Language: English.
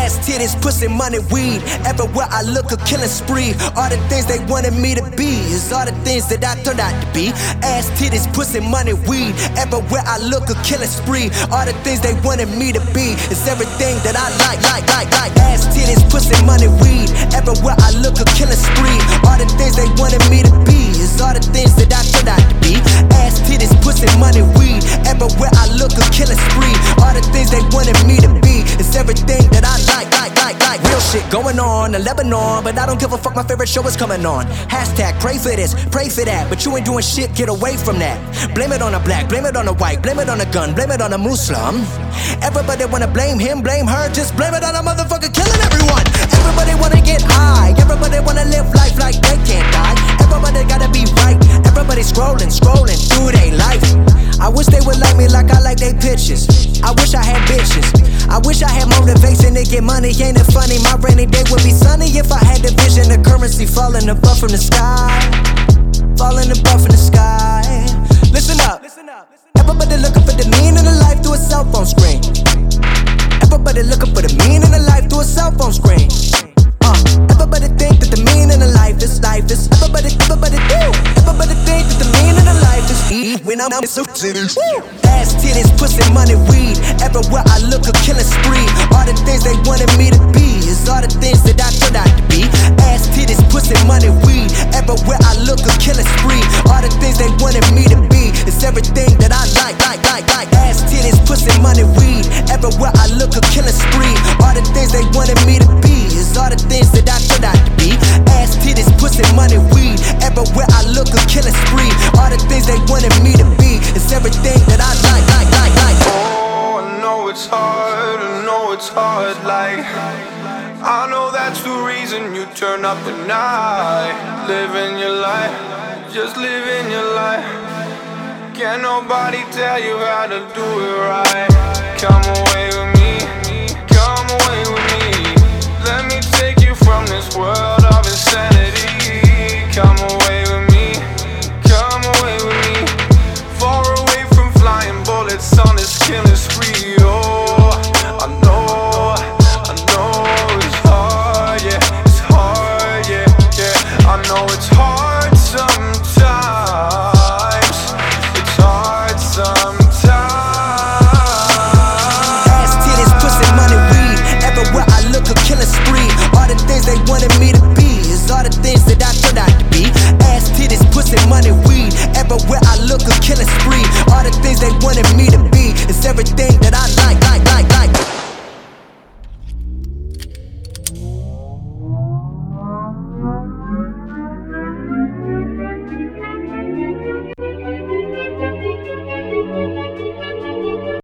Ass, titties, pussy, money, weed. Everywhere I look, a killing spree. All the things they wanted me to be is all the things that I turned out to be. Ass, titties, pussy, money, weed. Everywhere I look, a killing spree. All the things they wanted me to be is everything that I like. Ass, titties, pussy, money, weed. Everywhere I look, a killing spree. All the things they wanted me to be is all the things that I turned out to be. Ass, titties, pussy, money, weed. Everywhere I look, a killing spree. All the things they wanted me to be is everything that I like. Real shit going on in Lebanon, but I don't give a fuck, my favorite show is coming on. Hashtag pray for this, pray for that, but you ain't doing shit, get away from that. Blame it on a black, blame it on a white, blame it on a gun, blame it on a Muslim. Everybody wanna blame him, blame her, just blame it on a motherfucker killing everyone. Everybody wanna get high, everybody wanna live life like they can't die. Everybody gotta be right, everybody scrolling through their life. I wish they would like me like I like they pictures. I wish I had bitches. I wish I had motivation to get money. Ain't it funny? My rainy day would be sunny if I had the vision of currency falling above from the sky. Falling above from the sky. Listen up. Everybody looking for the meaning of life through a cell phone screen. Everybody looking for the meaning of life through a cell phone screen. Everybody think that the meaning of life is everybody do. Everybody think that the meaning of life is when I'm so titties. Ass, titties, pussy, money, weed. Everywhere I look, a killing spree. All the things they wanted me to be is all the things that I turned out to be. Ass, titties, pussy, money, weed. Everywhere I look, a killing spree. All the things they wanted me to be is everything that I like. Ass, titties, pussy, money, weed. Everywhere I look, a killing spree. All the things they wanted me to be is all the things that I turned out to be. Ass, titties, pussy, money, weed. Everywhere I look, a killing spree. All the things they wanted me to be is everything that I like. Oh, I know it's hard, like I know that's the reason you turn up at night. Living your life, just living your life. Can't nobody tell you how to do it right. Come away with me, come away with me. Let me take you from this world of insanity. Come away with me, come away with me. Far away from flying bullets on this killing spree. Oh, I know it's hard, yeah, it's hard, yeah. I know it's hard sometimes. It's hard sometimes. Ass, titties, pussy, money, weed. Everywhere I look, a killing spree. All the things they wanted me to be is all the things that I turned out to be. Ass, titties, pussy, money, weed. Everywhere I look, a killing spree. All the things they wanted me to be is everything that I like.